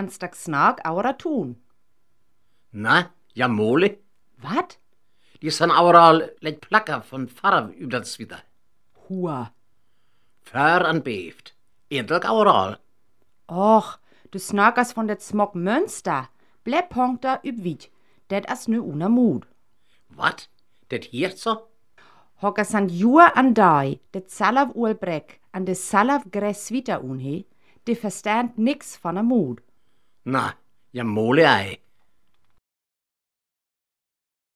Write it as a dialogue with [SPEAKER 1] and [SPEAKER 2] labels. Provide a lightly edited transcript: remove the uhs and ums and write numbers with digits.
[SPEAKER 1] anstak snak aura tun.
[SPEAKER 2] Na, ja mole.
[SPEAKER 1] Wat?
[SPEAKER 2] Die sind overal let plakker von Farbe über das wieder.
[SPEAKER 1] Hua.
[SPEAKER 2] För an beeft. Eindelijk overal.
[SPEAKER 1] Och, du snakas von det smok Münster. Bleib punkter üb wit. Det as nu una Mut.
[SPEAKER 2] Wat? Det hier so?
[SPEAKER 1] Hocka sant jur an dai, det salav ulbrek, an de salav gräs vita unhe, de verstand nix von a Mut.
[SPEAKER 2] Na, ja mole ei.